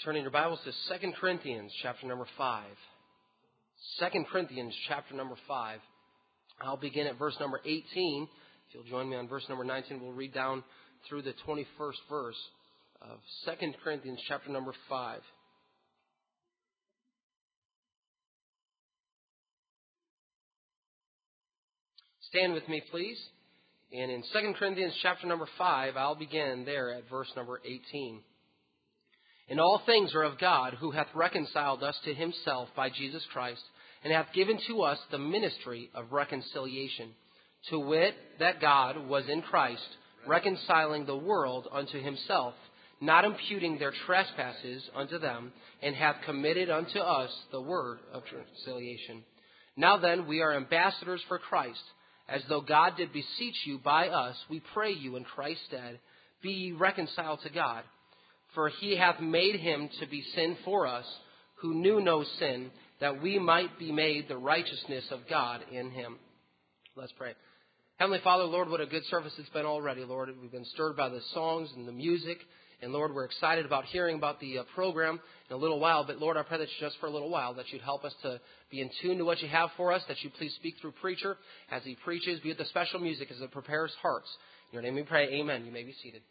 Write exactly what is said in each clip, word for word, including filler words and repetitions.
Turning your Bibles to Second Corinthians chapter number five. Second Corinthians chapter number five. I'll begin at verse number eighteen. If you'll join me on verse number nineteen, we'll read down through the twenty-first verse of Second Corinthians chapter number five. Stand with me, please. And in Second Corinthians chapter number five, I'll begin there at verse number eighteen. And all things are of God, who hath reconciled us to himself by Jesus Christ, and hath given to us the ministry of reconciliation, to wit, that God was in Christ, reconciling the world unto himself, not imputing their trespasses unto them, and hath committed unto us the word of reconciliation. Now then, we are ambassadors for Christ, as though God did beseech you by us, we pray you in Christ's stead, be ye reconciled to God. For he hath made him to be sin for us, who knew no sin, that we might be made the righteousness of God in him. Let's pray. Heavenly Father, Lord, what a good service it's been already, Lord. We've been stirred by the songs and the music. And Lord, we're excited about hearing about the uh, program in a little while. But Lord, I pray that just for a little while, that you'd help us to be in tune to what you have for us, that you please speak through preacher as he preaches, be with the special music as it prepares hearts. In your name we pray, amen. You may be seated.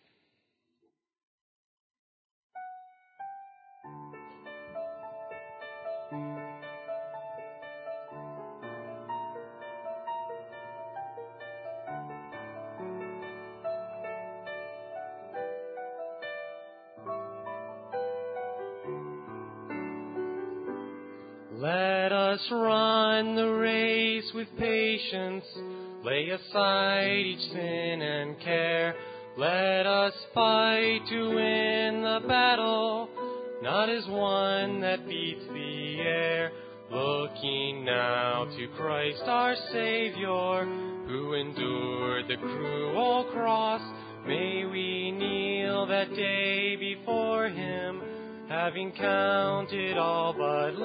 Let us run the race with patience, lay aside each sin and care. Let us fight to win the battle, not as one that beats the air. Looking now to Christ our Savior, who endured the cruel cross, may we kneel that day before him, having counted all but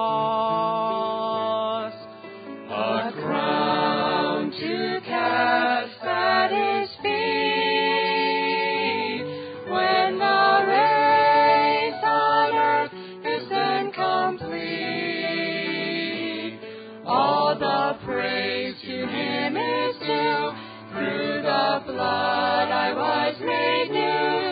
loss. A crown to cast at his feet, when the race on earth is then complete. All the praise to him is due, through the blood I was made new.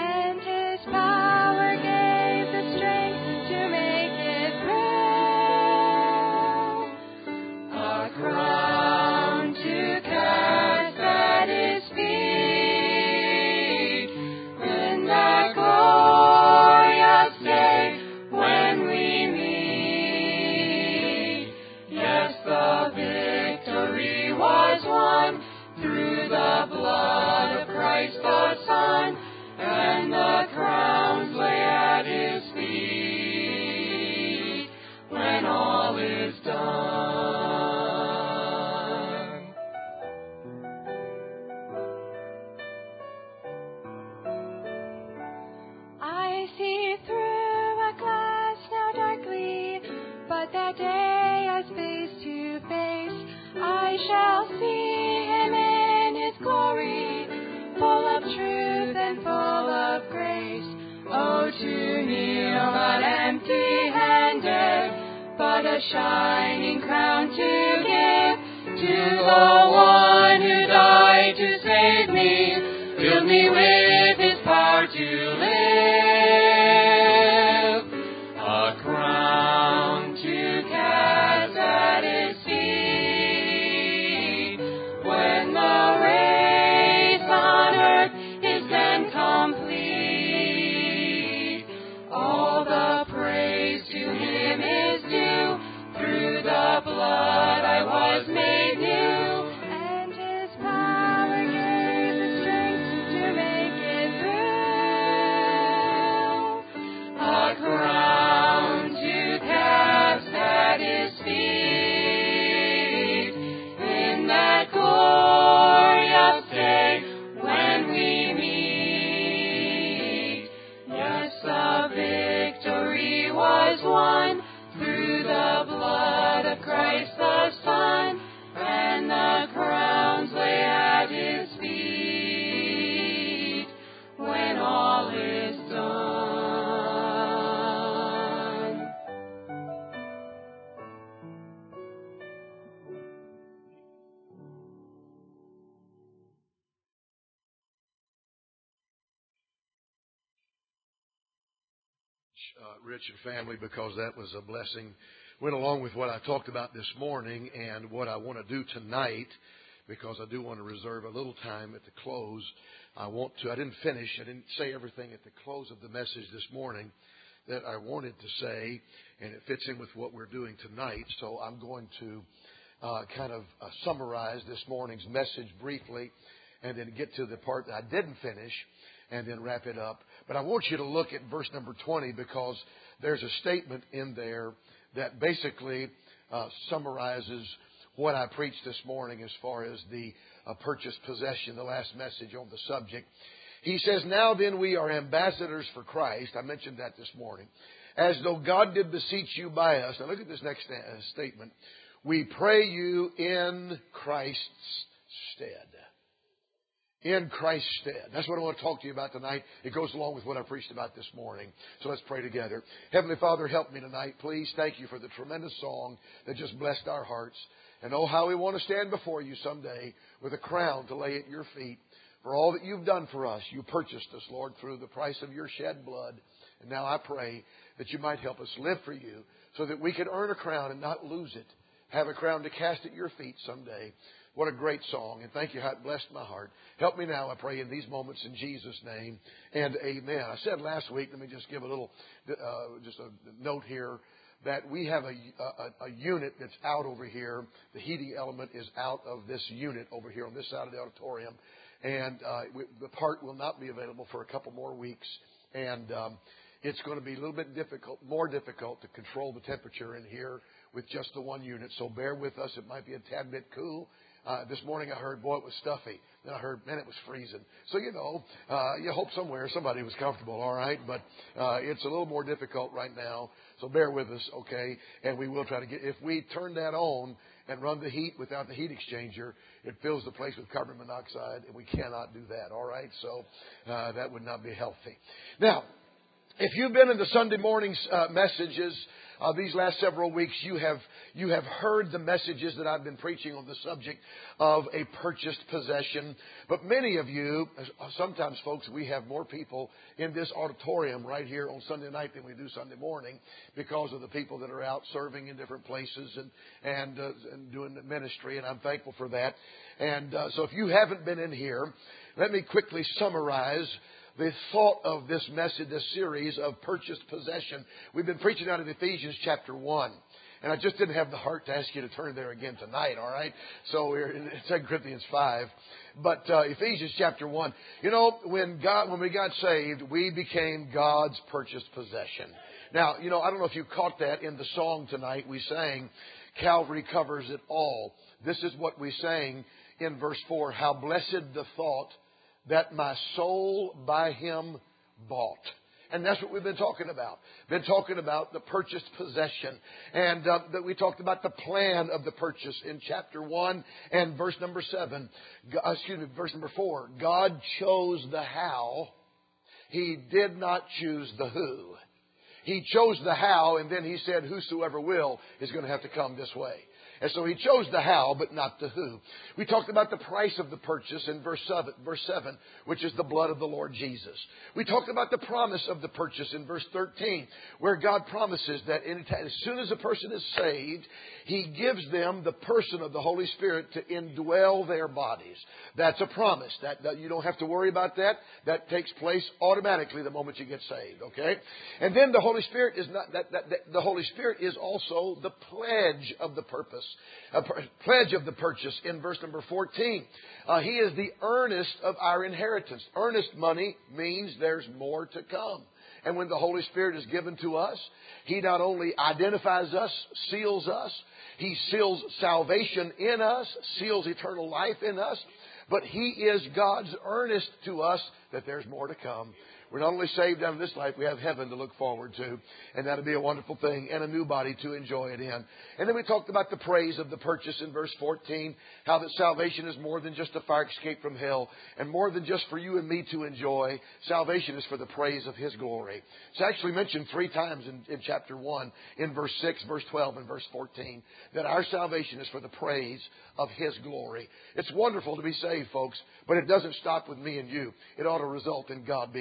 A shining crown to give to the one who died to save me, fill me with his power to live. A crown to cast at his feet, when the race on earth is then complete. All the praise to him is due, through the blood I was made new, and his power gave the strength to make it through. uh, Rich and family, because that was a blessing. Went along with what I talked about this morning and what I want to do tonight, because I do want to reserve a little time at the close. I want to, I didn't finish, I didn't say everything at the close of the message this morning that I wanted to say, and it fits in with what we're doing tonight. So I'm going to uh, kind of uh, summarize this morning's message briefly, and then get to the part that I didn't finish, and then wrap it up. But I want you to look at verse number twenty, because there's a statement in there that basically uh, summarizes what I preached this morning as far as the uh, purchased possession, the last message on the subject. He says, "Now then we are ambassadors for Christ." I mentioned that this morning. "As though God did beseech you by us." Now look at this next sta- statement. "We pray you in Christ's stead." In Christ's stead. That's what I want to talk to you about tonight. It goes along with what I preached about this morning. So let's pray together. Heavenly Father, help me tonight. Please, thank you for the tremendous song that just blessed our hearts. And oh, how we want to stand before you someday with a crown to lay at your feet for all that you've done for us. You purchased us, Lord, through the price of your shed blood. And now I pray that you might help us live for you so that we can earn a crown and not lose it. Have a crown to cast at your feet someday. What a great song. And thank you how it blessed my heart. Help me now, I pray, in these moments in Jesus' name. And amen. I said last week, let me just give a little, uh, just a note here, that we have a, a, a unit that's out over here. The heating element is out of this unit over here on this side of the auditorium. And uh, we, the part will not be available for a couple more weeks. And um, it's going to be a little bit difficult, more difficult to control the temperature in here with just the one unit. So bear with us. It might be a tad bit cool. Uh, this morning I heard, boy, it was stuffy. Then I heard, man, it was freezing. So, you know, uh, you hope somewhere somebody was comfortable, all right? But uh, it's a little more difficult right now. So bear with us, okay? And we will try to get, if we turn that on and run the heat without the heat exchanger, it fills the place with carbon monoxide, and we cannot do that, all right? So uh, that would not be healthy. Now, if you've been in the Sunday morning's uh, messages, Uh, these last several weeks, you have you have heard the messages that I've been preaching on the subject of a purchased possession. But many of you, sometimes, folks, we have more people in this auditorium right here on Sunday night than we do Sunday morning, because of the people that are out serving in different places and and, uh, and doing ministry. And I'm thankful for that. And uh, so, if you haven't been in here, let me quickly summarize the thought of this message, this series of purchased possession. We've been preaching out of Ephesians chapter one. And I just didn't have the heart to ask you to turn there again tonight, all right? So we're in Second Corinthians five. But uh, Ephesians chapter one. You know, when God, when we got saved, we became God's purchased possession. Now, you know, I don't know if you caught that in the song tonight. We sang, "Calvary covers it all." This is what we sang in verse four. "How blessed the thought that my soul by him bought." And that's what we've been talking about. Been talking about the purchased possession. And uh, that we talked about the plan of the purchase in chapter one and verse number seven. God, excuse me, verse number four. God chose the how. He did not choose the who. He chose the how, and then he said, whosoever will is going to have to come this way. And so he chose the how, but not the who. We talked about the price of the purchase in verse seven, verse seven, which is the blood of the Lord Jesus. We talked about the promise of the purchase in verse thirteen, where God promises that anytime, as soon as a person is saved, he gives them the person of the Holy Spirit to indwell their bodies. That's a promise. That, that you don't have to worry about that. That takes place automatically the moment you get saved. Okay, and then the Holy Spirit is not that, that, that the Holy Spirit is also the pledge of the purpose. A pledge of the purchase in verse number fourteen. Uh, he is the earnest of our inheritance. Earnest money means there's more to come. And when the Holy Spirit is given to us, He not only identifies us, seals us, He seals salvation in us, seals eternal life in us, but He is God's earnest to us that there's more to come. We're not only saved out of this life, we have heaven to look forward to. And that'll be a wonderful thing and a new body to enjoy it in. And then we talked about the praise of the purchase in verse fourteen. How that salvation is more than just a fire escape from hell. And more than just for you and me to enjoy. Salvation is for the praise of His glory. It's actually mentioned three times in, in chapter one. In verse six, verse twelve, and verse fourteen. That our salvation is for the praise of His glory. It's wonderful to be saved, folks. But it doesn't stop with me and you. It ought to result in God being glorified.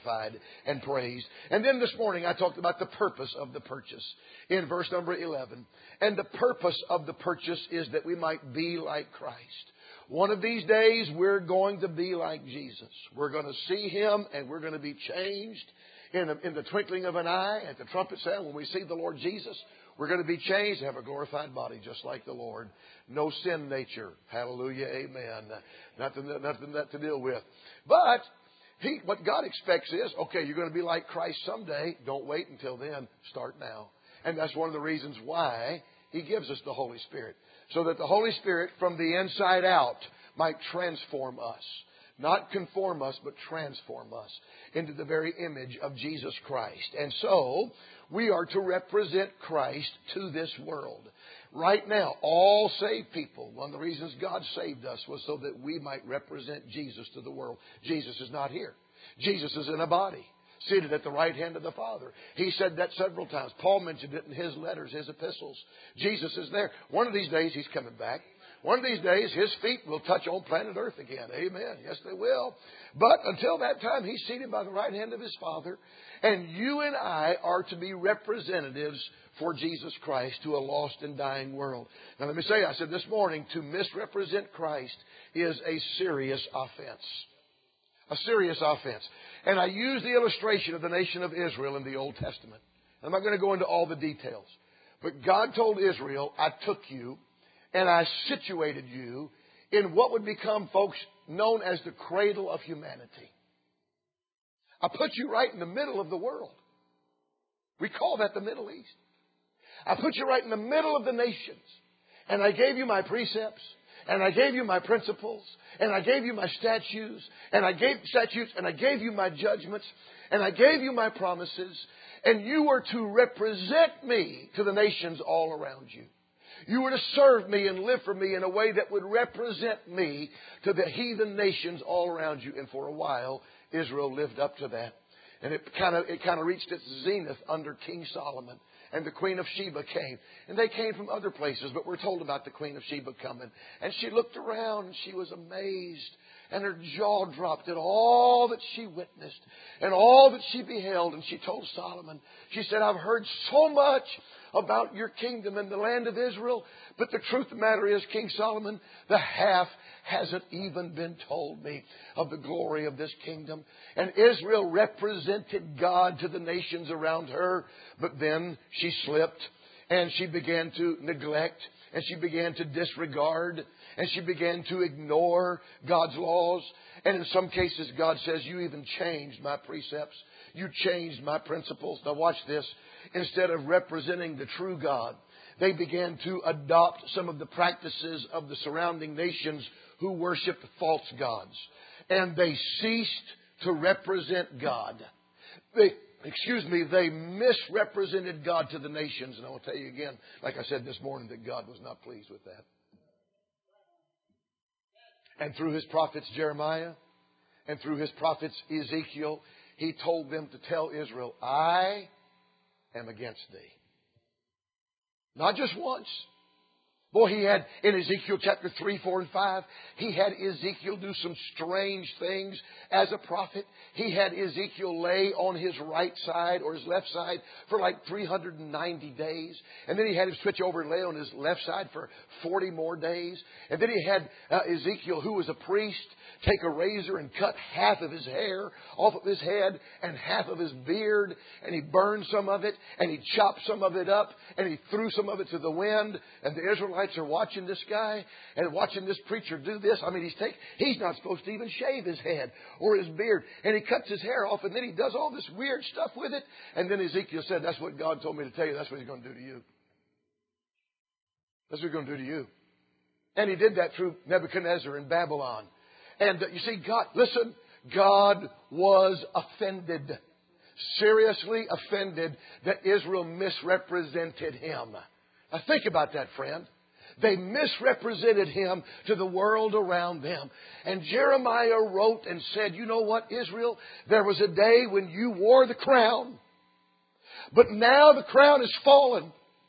glorified and praised. And then this morning I talked about the purpose of the purchase in verse number eleven. And the purpose of the purchase is that we might be like Christ. One of these days we're going to be like Jesus. We're going to see Him and we're going to be changed in the, in the twinkling of an eye. At the trumpet sound, when we see the Lord Jesus, we're going to be changed and have a glorified body just like the Lord. No sin nature. Hallelujah. Amen. Nothing, nothing that to deal with. But he, what God expects is, okay, you're going to be like Christ someday. Don't wait until then. Start now. And that's one of the reasons why He gives us the Holy Spirit. So that the Holy Spirit from the inside out might transform us. Not conform us, but transform us into the very image of Jesus Christ. And so, we are to represent Christ to this world. Right now, all saved people, one of the reasons God saved us was so that we might represent Jesus to the world. Jesus is not here. Jesus is in a body, seated at the right hand of the Father. He said that several times. Paul mentioned it in his letters, his epistles. Jesus is there. One of these days, He's coming back. One of these days, His feet will touch on planet Earth again. Amen. Yes, they will. But until that time, He's seated by the right hand of His Father. And you and I are to be representatives for Jesus Christ to a lost and dying world. Now, let me say, I said this morning, to misrepresent Christ is a serious offense. A serious offense. And I use the illustration of the nation of Israel in the Old Testament. I'm not going to go into all the details. But God told Israel, I took you and I situated you in what would become, folks, known as the cradle of humanity. I put you right in the middle of the world. We call that the Middle East. I put you right in the middle of the nations. And I gave you my precepts. And I gave you my principles. And I gave you my statutes. And I gave statutes. And I gave you my judgments. And I gave you my promises. And you were to represent me to the nations all around you. You were to serve me and live for me in a way that would represent me to the heathen nations all around you. And for a while, Israel lived up to that. And it kind of it kind of reached its zenith under King Solomon. And the Queen of Sheba came. And they came from other places, but we're told about the Queen of Sheba coming. And she looked around and she was amazed. And her jaw dropped at all that she witnessed and all that she beheld. And she told Solomon, she said, I've heard so much about your kingdom and the land of Israel. But the truth of the matter is, King Solomon, the half hasn't even been told me of the glory of this kingdom. And Israel represented God to the nations around her. But then she slipped and she began to neglect and she began to disregard and she began to ignore God's laws. And in some cases, God says, you even changed my precepts. You changed my principles. Now watch this. Instead of representing the true God, they began to adopt some of the practices of the surrounding nations who worshiped false gods. And they ceased to represent God. They, excuse me, they misrepresented God to the nations. And I will tell you again, like I said this morning, that God was not pleased with that. And through His prophets Jeremiah and through His prophets Ezekiel, He told them to tell Israel, I am against thee. Not just once. Boy, he had, in Ezekiel chapter three, four, and five, he had Ezekiel do some strange things as a prophet. He had Ezekiel lay on his right side or his left side for like three hundred ninety days. And then he had him switch over and lay on his left side for forty more days. And then he had uh, Ezekiel, who was a priest, take a razor and cut half of his hair off of his head and half of his beard. And he burned some of it and he chopped some of it up and he threw some of it to the wind. And the Israelites are watching this guy and watching this preacher do this. I mean, he's take, he's not supposed to even shave his head or his beard. And he cuts his hair off and then he does all this weird stuff with it. And then Ezekiel said, that's what God told me to tell you. That's what He's going to do to you. That's what He's going to do to you. And He did that through Nebuchadnezzar in Babylon. And uh, you see, God, listen, God was offended, seriously offended that Israel misrepresented Him. Now think about that, friend. They misrepresented Him to the world around them. And Jeremiah wrote and said, you know what, Israel? There was a day when you wore the crown. But now the crown is fallen.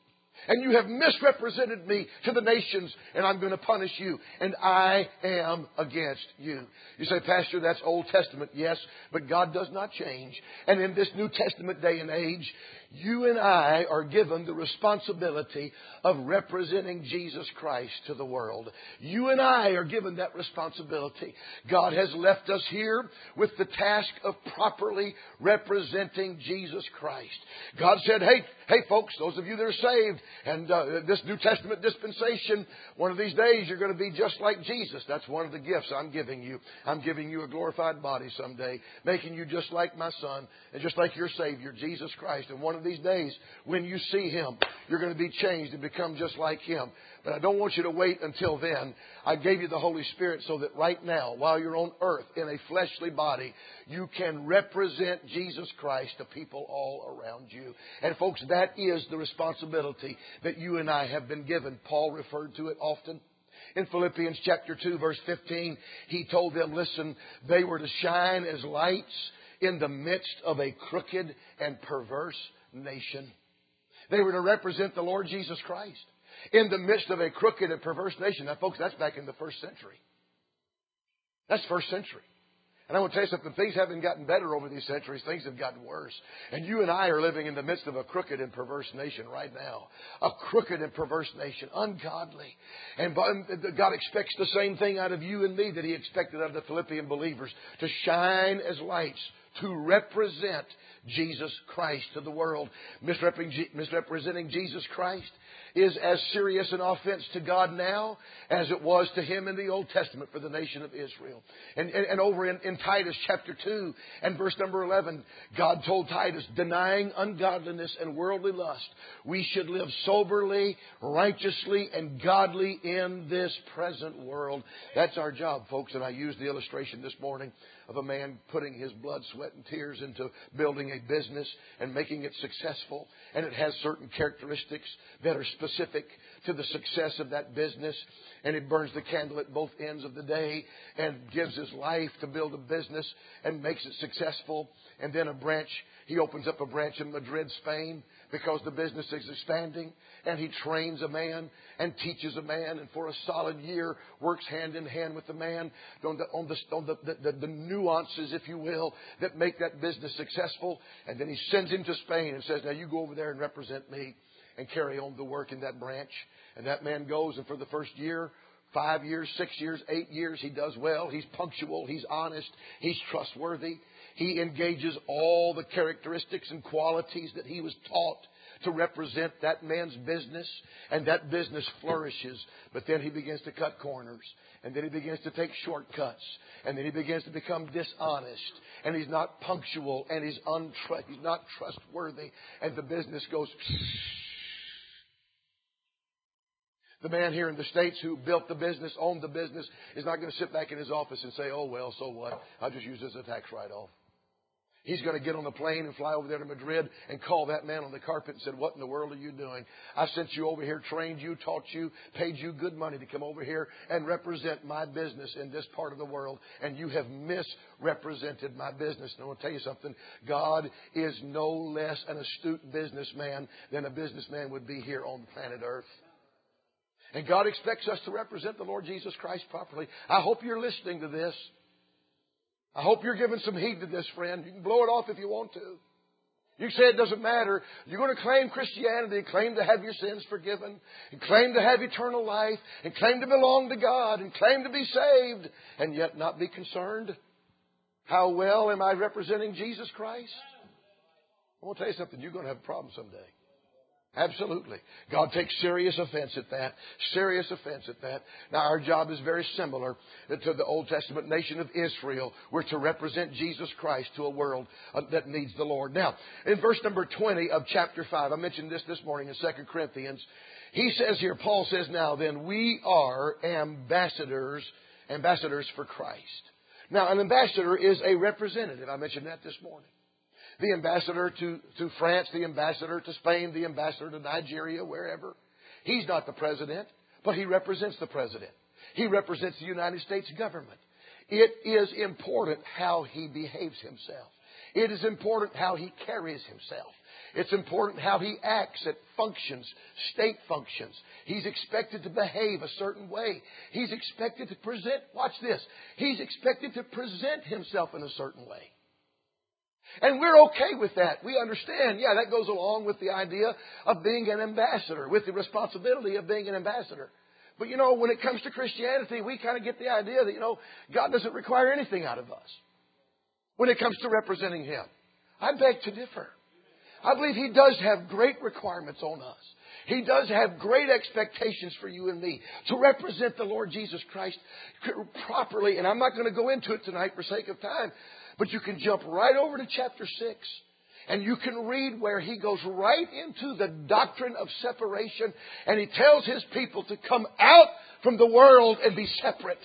And you have misrepresented me to the nations, and I'm going to punish you. And I am against you. You say, Pastor, that's Old Testament. Yes, but God does not change. And in this New Testament day and age, you and I are given the responsibility of representing Jesus Christ to the world. You and I are given that responsibility. God has left us here with the task of properly representing Jesus Christ. God said, hey, hey folks, those of you that are saved, and uh, this New Testament dispensation, one of these days you're going to be just like Jesus. That's one of the gifts I'm giving you. I'm giving you a glorified body someday, making you just like my Son and just like your Savior, Jesus Christ. And one of these days, when you see Him, you're going to be changed and become just like Him. But I don't want you to wait until then. I gave you the Holy Spirit so that right now, while you're on earth in a fleshly body, you can represent Jesus Christ to people all around you. And folks, that is the responsibility that you and I have been given. Paul referred to it often. In Philippians chapter two, verse fifteen, he told them, listen, they were to shine as lights in the midst of a crooked and perverse nation. They were to represent the Lord Jesus Christ in the midst of a crooked and perverse nation. Now, folks, that's back in the first century. That's first century. And I want to tell you something. Things haven't gotten better over these centuries. Things have gotten worse. And you and I are living in the midst of a crooked and perverse nation right now. A crooked and perverse nation. Ungodly. And God expects the same thing out of you and me that He expected out of the Philippian believers. To shine as lights. To represent Jesus Christ to the world. Misrepresenting Jesus Christ is as serious an offense to God now as it was to Him in the Old Testament for the nation of Israel. And, and, and over in, in Titus chapter two and verse number eleven, God told Titus, denying ungodliness and worldly lust, we should live soberly, righteously, and godly in this present world. That's our job, folks. And I used the illustration this morning of a man putting his blood, sweat, and tears into building a business and making it successful. And it has certain characteristics that are specific to the success of that business. And he burns the candle at both ends of the day and gives his life to build a business and makes it successful. And then a branch, he opens up a branch in Madrid, Spain, because the business is expanding. And he trains a man and teaches a man, and for a solid year works hand in hand with the man on the, on the, on the, the, the, the nuances, if you will, that make that business successful. And then he sends him to Spain and says, now you go over there and represent me and carry on the work in that branch. And that man goes, and for the first year, five years, six years, eight years, he does well. He's punctual. He's honest. He's trustworthy. He engages all the characteristics and qualities that he was taught to represent that man's business, and that business flourishes. But then he begins to cut corners, and then he begins to take shortcuts, and then he begins to become dishonest, and he's not punctual, and he's untrust, he's not trustworthy, and the business goes. The man here in the States who built the business, owned the business, is not going to sit back in his office and say, oh, well, so what? I'll just use this as a tax write-off. He's going to get on the plane and fly over there to Madrid and call that man on the carpet and said, what in the world are you doing? I sent you over here, trained you, taught you, paid you good money to come over here and represent my business in this part of the world. And you have misrepresented my business. And I want to tell you something. God is no less an astute businessman than a businessman would be here on planet Earth. And God expects us to represent the Lord Jesus Christ properly. I hope you're listening to this. I hope you're giving some heed to this, friend. You can blow it off if you want to. You say it doesn't matter. You're going to claim Christianity and claim to have your sins forgiven and claim to have eternal life and claim to belong to God and claim to be saved and yet not be concerned. How well am I representing Jesus Christ? I want to tell you something. You're going to have a problem someday. Absolutely. God takes serious offense at that. Serious offense at that. Now, our job is very similar to the Old Testament nation of Israel. We're to represent Jesus Christ to a world that needs the Lord. Now, in verse number twenty of chapter five, I mentioned this this morning in Second Corinthians. He says here, Paul says, now then, we are ambassadors, ambassadors for Christ. Now, an ambassador is a representative. I mentioned that this morning. The ambassador to, to France, the ambassador to Spain, the ambassador to Nigeria, wherever. He's not the president, but he represents the president. He represents the United States government. It is important how he behaves himself. It is important how he carries himself. It's important how he acts at functions, state functions. He's expected to behave a certain way. He's expected to present, watch this, he's expected to present himself in a certain way. And we're okay with that. We understand, yeah, that goes along with the idea of being an ambassador, with the responsibility of being an ambassador. But, you know, when it comes to Christianity, we kind of get the idea that, you know, God doesn't require anything out of us when it comes to representing Him. I beg to differ. I believe He does have great requirements on us. He does have great expectations for you and me to represent the Lord Jesus Christ properly. And I'm not going to go into it tonight for sake of time. But you can jump right over to chapter six. And you can read where He goes right into the doctrine of separation. And He tells His people to come out from the world and be separate.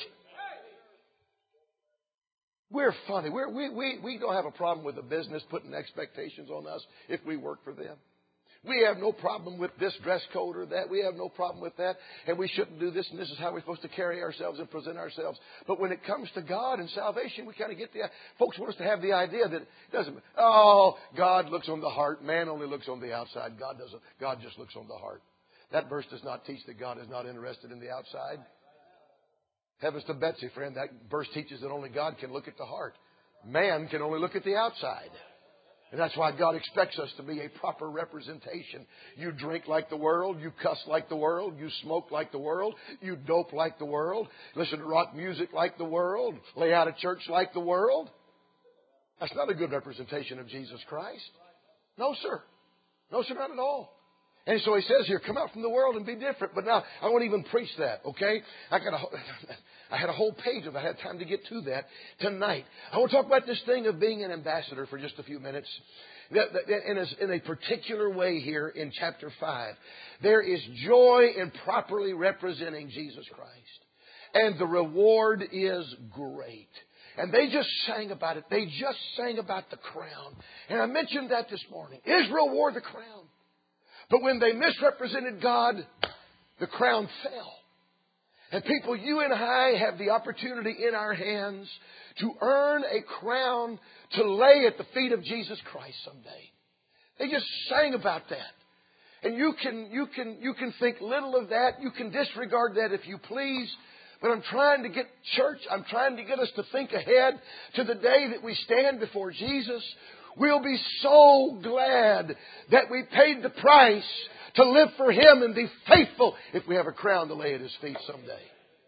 We're funny. We're, we, we, we don't have a problem with a business putting expectations on us if we work for them. We have no problem with this dress code or that. We have no problem with that. And we shouldn't do this, and this is how we're supposed to carry ourselves and present ourselves. But when it comes to God and salvation, we kind of get the... Folks want us to have the idea that it doesn't... Oh, God looks on the heart. Man only looks on the outside. God doesn't. God just looks on the heart. That verse does not teach that God is not interested in the outside. Heavens to Betsy, friend. That verse teaches that only God can look at the heart. Man can only look at the outside. And that's why God expects us to be a proper representation. You drink like the world. You cuss like the world. You smoke like the world. You dope like the world. Listen to rock music like the world. Lay out of church like the world. That's not a good representation of Jesus Christ. No, sir. No, sir, not at all. And so He says here, come out from the world and be different. But now, I won't even preach that, okay? I got a, I had a whole page if I had time to get to that tonight. I want to talk about this thing of being an ambassador for just a few minutes. In a, in a particular way here in chapter five. There is joy in properly representing Jesus Christ. And the reward is great. And they just sang about it. They just sang about the crown. And I mentioned that this morning. Israel wore the crown. But when they misrepresented God, the crown fell. And people, you and I have the opportunity in our hands to earn a crown to lay at the feet of Jesus Christ someday. They just sang about that. And you can, you can, you can think little of that. You can disregard that if you please. But I'm trying to get church, I'm trying to get us to think ahead to the day that we stand before Jesus. We'll be so glad that we paid the price to live for Him and be faithful if we have a crown to lay at His feet someday.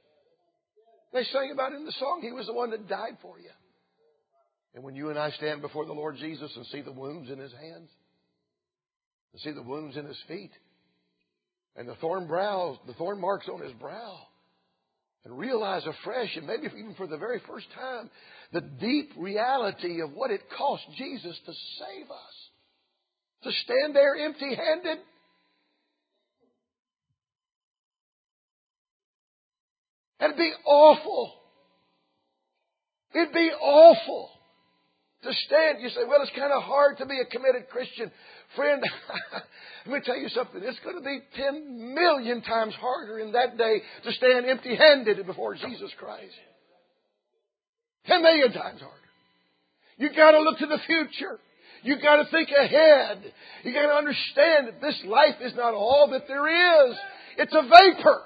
They sang about it in the song. He was the one that died for you. And when you and I stand before the Lord Jesus and see the wounds in His hands, and see the wounds in His feet, and the thorn brows, the thorn marks on His brow, and realize afresh, and maybe even for the very first time, the deep reality of what it cost Jesus to save us. To stand there empty-handed. It'd be awful. It'd be awful to stand. You say, well, it's kind of hard to be a committed Christian. Friend, let me tell you something. It's going to be ten million times harder in that day to stand empty-handed before Jesus Christ. Ten million times harder. You've got to look to the future. You've got to think ahead. You've got to understand that this life is not all that there is. It's a vapor.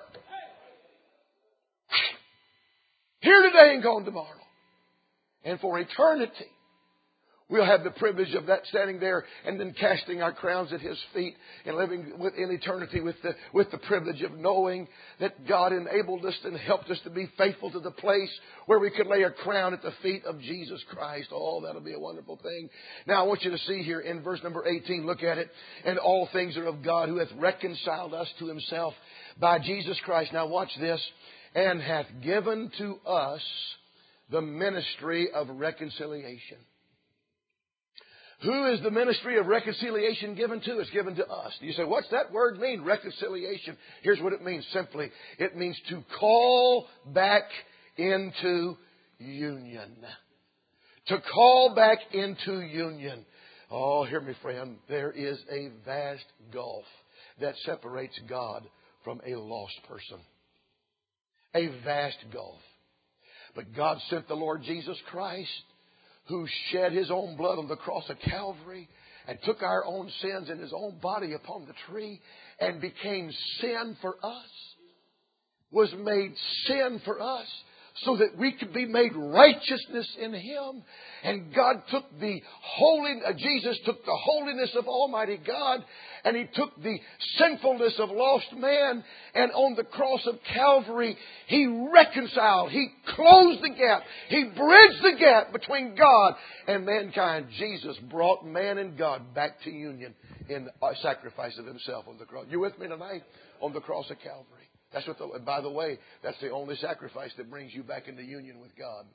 Here today and gone tomorrow. And for eternity, we'll have the privilege of that standing there and then casting our crowns at His feet and living in eternity with the, with the privilege of knowing that God enabled us and helped us to be faithful to the place where we could lay a crown at the feet of Jesus Christ. Oh, that'll be a wonderful thing. Now, I want you to see here in verse number eighteen, look at it. And all things are of God, who hath reconciled us to Himself by Jesus Christ. Now, watch this. And hath given to us the ministry of reconciliation. Who is the ministry of reconciliation given to? It's given to us. You say, what's that word mean, reconciliation? Here's what it means simply. It means to call back into union. To call back into union. Oh, hear me, friend. There is a vast gulf that separates God from a lost person. A vast gulf. But God sent the Lord Jesus Christ, who shed His own blood on the cross of Calvary and took our own sins in His own body upon the tree and became sin for us, was made sin for us, so that we could be made righteousness in Him. And God took the holy, uh, Jesus took the holiness of Almighty God, and He took the sinfulness of lost man, and on the cross of Calvary, He reconciled, He closed the gap, He bridged the gap between God and mankind. Jesus brought man and God back to union in the sacrifice of Himself on the cross. You with me tonight? On the cross of Calvary. That's what the, and by the way, that's the only sacrifice that brings you back into union with God.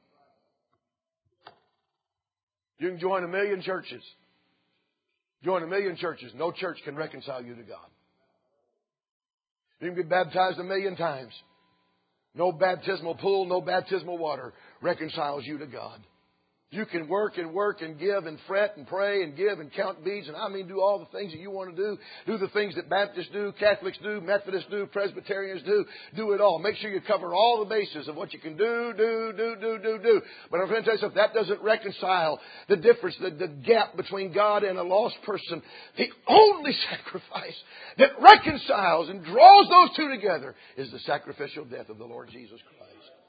You can join a million churches. Join a million churches. No church can reconcile you to God. You can be baptized a million times. No baptismal pool, no baptismal water reconciles you to God. You can work and work and give and fret and pray and give and count beads and I mean do all the things that you want to do. Do the things that Baptists do, Catholics do, Methodists do, Presbyterians do. Do it all. Make sure you cover all the bases of what you can do, do, do, do, do, do. But I'm going to tell you something. That doesn't reconcile the difference, the, the gap between God and a lost person. The only sacrifice that reconciles and draws those two together is the sacrificial death of the Lord Jesus Christ.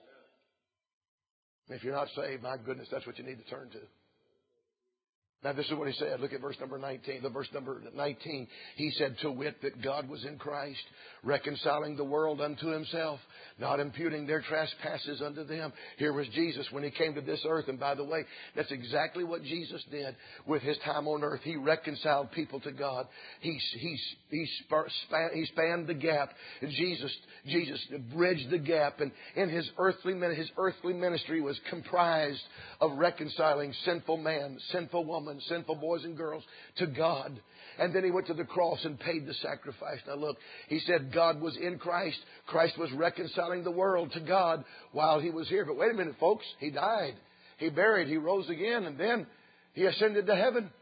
If you're not saved, my goodness, that's what you need to turn to. Now, this is what he said. Look at verse number nineteen. The verse number nineteen. He said, to wit, that God was in Christ, reconciling the world unto Himself, not imputing their trespasses unto them. Here was Jesus when He came to this earth. And by the way, that's exactly what Jesus did with His time on earth. He reconciled people to God. He, he, he, span, he spanned the gap. Jesus, Jesus bridged the gap. And in His earthly, his earthly ministry was comprised of reconciling sinful man, sinful woman, sinful boys and girls to God. And then He went to the cross and paid the sacrifice. Now look, He said God was in Christ. Christ was reconciling the world to God while He was here. But wait a minute, folks. He died. He buried. He rose again. And then He ascended to heaven.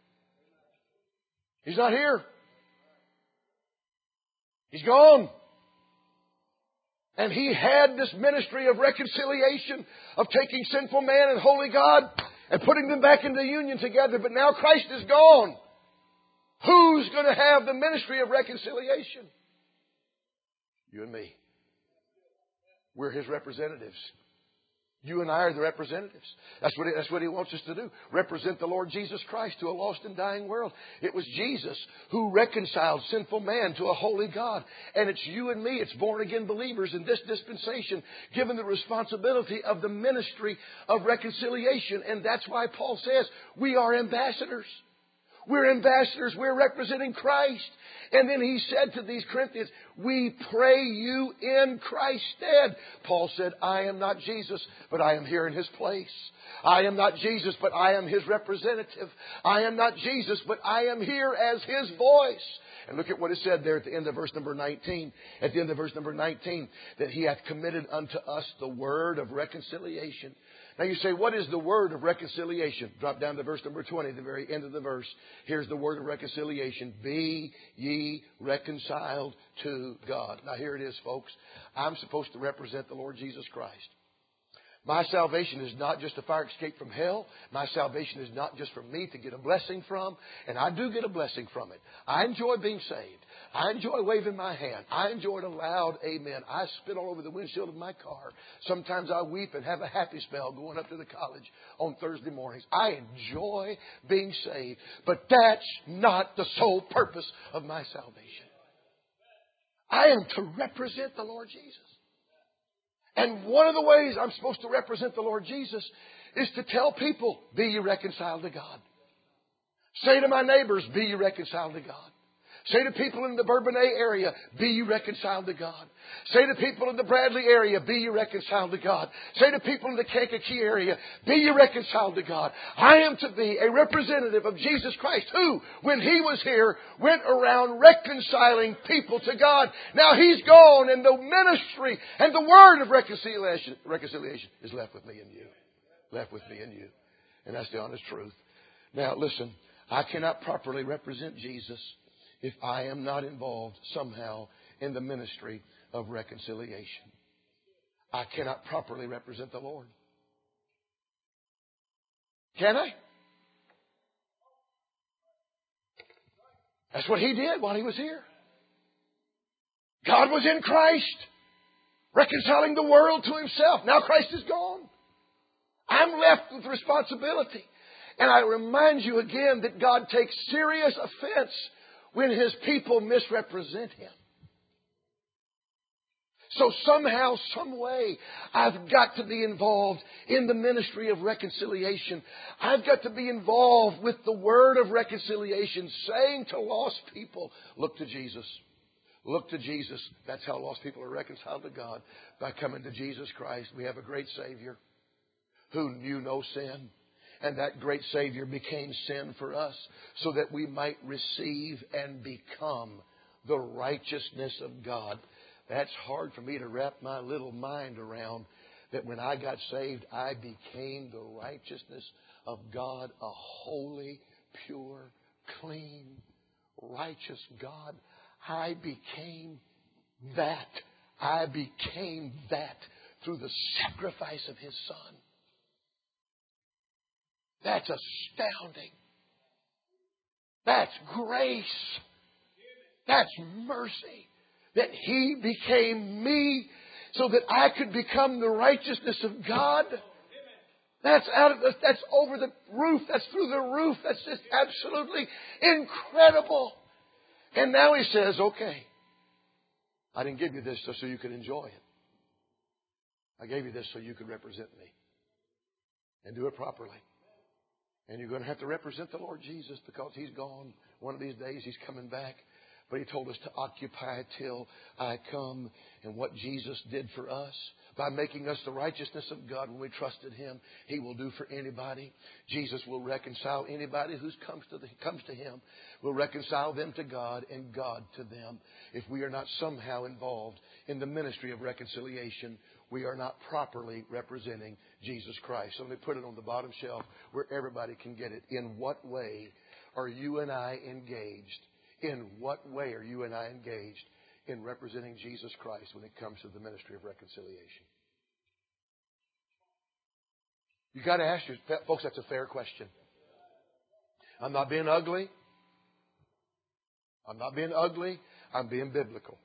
He's not here. He's gone. And He had this ministry of reconciliation, of taking sinful man and holy God and putting them back into union together. But now Christ is gone. Who's going to have the ministry of reconciliation? You and me. We're His representatives. You and I are the representatives. That's what, he, that's what He wants us to do. Represent the Lord Jesus Christ to a lost and dying world. It was Jesus who reconciled sinful man to a holy God. And it's you and me, it's born again believers in this dispensation, given the responsibility of the ministry of reconciliation. And that's why Paul says we are ambassadors. We're ambassadors. We're representing Christ. And then he said to these Corinthians, we pray you in Christ's stead. Paul said, I am not Jesus, but I am here in His place. I am not Jesus, but I am His representative. I am not Jesus, but I am here as His voice. And look at what it said there at the end of verse number nineteen. At the end of verse number nineteen, that He hath committed unto us the word of reconciliation. Now you say, what is the word of reconciliation? Drop down to verse number twenty, the very end of the verse. Here's the word of reconciliation. Be ye reconciled to God. Now here it is, folks. I'm supposed to represent the Lord Jesus Christ. My salvation is not just a fire escape from hell. My salvation is not just for me to get a blessing from. And I do get a blessing from it. I enjoy being saved. I enjoy waving my hand. I enjoy a loud amen. I spit all over the windshield of my car. Sometimes I weep and have a happy spell going up to the college on Thursday mornings. I enjoy being saved. But that's not the sole purpose of my salvation. I am to represent the Lord Jesus. And one of the ways I'm supposed to represent the Lord Jesus is to tell people, be ye reconciled to God. Say to my neighbors, be ye reconciled to God. Say to people in the Bourbonnais area, be ye reconciled to God. Say to people in the Bradley area, be ye reconciled to God. Say to people in the Kankakee area, be ye reconciled to God. I am to be a representative of Jesus Christ who, when He was here, went around reconciling people to God. Now He's gone and the ministry and the word of reconciliation, reconciliation is left with me and you. Left with me and you. And that's the honest truth. Now listen, I cannot properly represent Jesus if I am not involved somehow in the ministry of reconciliation. I cannot properly represent the Lord. Can I? That's what He did while He was here. God was in Christ, reconciling the world to Himself. Now Christ is gone. I'm left with responsibility. And I remind you again that God takes serious offense when His people misrepresent Him. So somehow, some way, I've got to be involved in the ministry of reconciliation. I've got to be involved with the word of reconciliation, saying to lost people, look to Jesus. Look to Jesus. That's how lost people are reconciled to God, by coming to Jesus Christ. We have a great Savior who knew no sin. And that great Savior became sin for us so that we might receive and become the righteousness of God. That's hard for me to wrap my little mind around, that when I got saved, I became the righteousness of God, a holy, pure, clean, righteous God. I became that. I became that through the sacrifice of His Son. That's astounding. That's grace. That's mercy. That He became me so that I could become the righteousness of God. That's out of the, that's over the roof. That's through the roof. That's just absolutely incredible. And now He says, okay, I didn't give you this just so you could enjoy it. I gave you this so you could represent me and do it properly. And you're going to have to represent the Lord Jesus because He's gone. One of these days He's coming back. But He told us to occupy till I come. And what Jesus did for us, by making us the righteousness of God when we trusted Him, He will do for anybody. Jesus will reconcile anybody who comes to, the, comes to Him. Will reconcile them to God and God to them. If we are not somehow involved in the ministry of reconciliation, we are not properly representing Jesus Christ. So let me put it on the bottom shelf where everybody can get it. In what way are you and I engaged? In what way are you and I engaged in representing Jesus Christ when it comes to the ministry of reconciliation? You've got to ask yourself, folks, that's a fair question. I'm not being ugly. I'm not being ugly. I'm being biblical.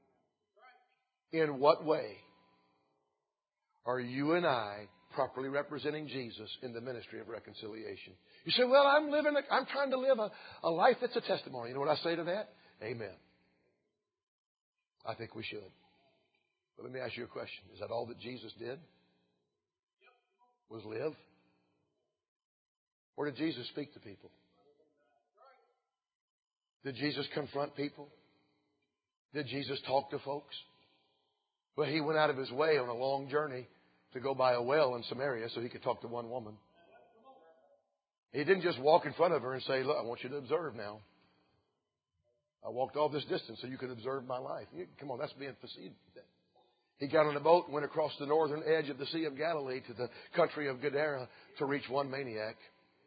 In what way are you and I properly representing Jesus in the ministry of reconciliation? You say, well, I'm living, a, I'm trying to live a, a life that's a testimony. You know what I say to that? Amen. I think we should. But let me ask you a question. Is that all that Jesus did? Was live? Or did Jesus speak to people? Did Jesus confront people? Did Jesus talk to folks? Well, He went out of His way on a long journey to go by a well in Samaria so He could talk to one woman. He didn't just walk in front of her and say, look, I want you to observe now. I walked all this distance so you could observe my life. You, come on, that's being facetious. He got on a boat and went across the northern edge of the Sea of Galilee to the country of Gadara to reach one maniac.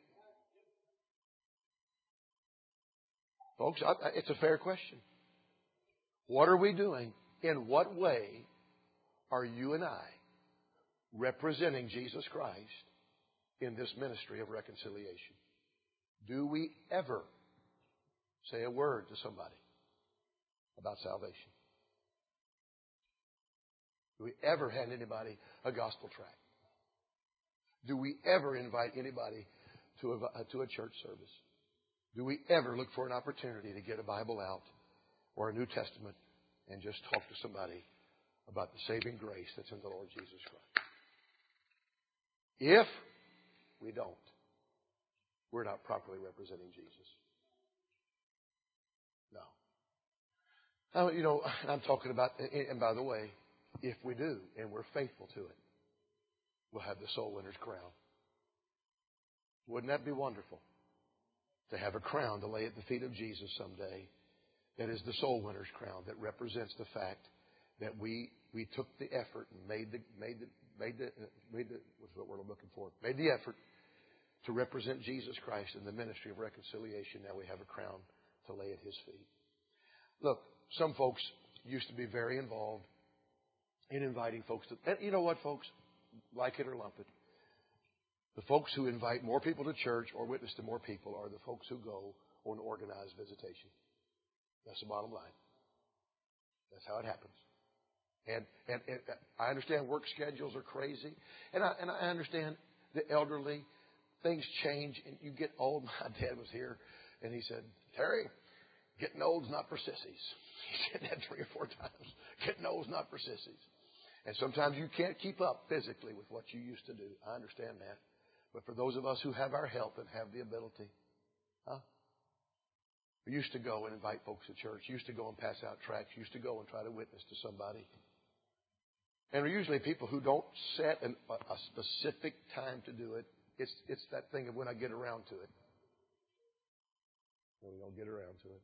Folks, I, it's a fair question. What are we doing? In what way are you and I representing Jesus Christ in this ministry of reconciliation? Do we ever say a word to somebody about salvation? Do we ever hand anybody a gospel tract? Do we ever invite anybody to a, to a church service? Do we ever look for an opportunity to get a Bible out or a New Testament and just talk to somebody about the saving grace that's in the Lord Jesus Christ? If we don't, we're not properly representing Jesus. No. Now, you know, I'm talking about, and by the way, if we do and we're faithful to it, we'll have the soul winner's crown. Wouldn't that be wonderful? To have a crown to lay at the feet of Jesus someday that is the soul winner's crown, that represents the fact that we we took the effort and made the made the made the made the what's the word I'm looking for? Made the effort to represent Jesus Christ in the ministry of reconciliation. Now we have a crown to lay at His feet. Look, some folks used to be very involved in inviting folks to, and you know what, folks? Like it or lump it. The folks who invite more people to church or witness to more people are the folks who go on organized visitation. That's the bottom line. That's how it happens. And, and, and I understand work schedules are crazy. And I, and I understand the elderly, things change and you get old. My dad was here and he said, Terry, getting old's not for sissies. He said that three or four times. Getting old's not for sissies. And sometimes you can't keep up physically with what you used to do. I understand that. But for those of us who have our health and have the ability, huh? We used to go and invite folks to church, used to go and pass out tracts, used to go and try to witness to somebody. And they're usually people who don't set an, a, a specific time to do it. It's, it's that thing of when I get around to it. When we don't get around to it.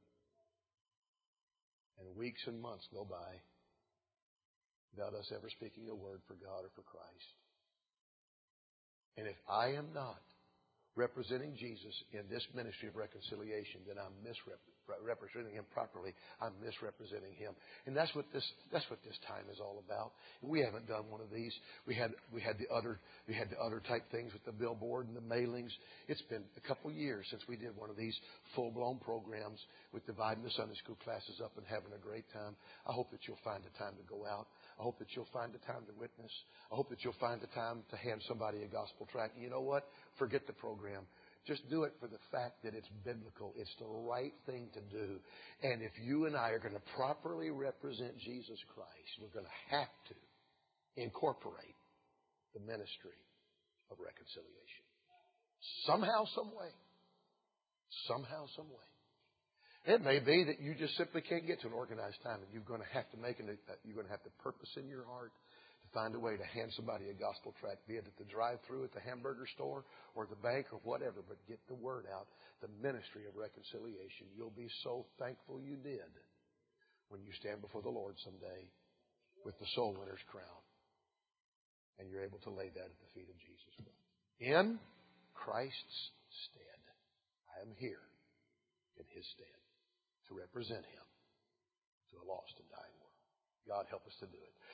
And weeks and months go by without us ever speaking a word for God or for Christ. And if I am not representing Jesus in this ministry of reconciliation, then I'm misrepresenting Him properly. I'm misrepresenting Him. And that's what this that's what this time is all about. We haven't done one of these. We had we had the other we had the other type things with the billboard and the mailings. It's been a couple of years since we did one of these full-blown programs with dividing the Sunday school classes up and having a great time. I hope that you'll find the time to go out. I hope that you'll find the time to witness. I hope that you'll find the time to hand somebody a gospel tract. And you know what? Forget the program. Just do it for the fact that it's biblical. It's the right thing to do. And if you and I are going to properly represent Jesus Christ, we're going to have to incorporate the ministry of reconciliation. Somehow, some way. Somehow, some way. It may be that you just simply can't get to an organized time, and you're going to have to make an, you're going to have to purpose in your heart to find a way to hand somebody a gospel tract, be it at the drive-thru at the hamburger store or the bank or whatever. But get the word out, the ministry of reconciliation. You'll be so thankful you did when you stand before the Lord someday with the soul winner's crown, and you're able to lay that at the feet of Jesus. In Christ's stead, I am here in His stead to represent Him to a lost and dying world. God help us to do it.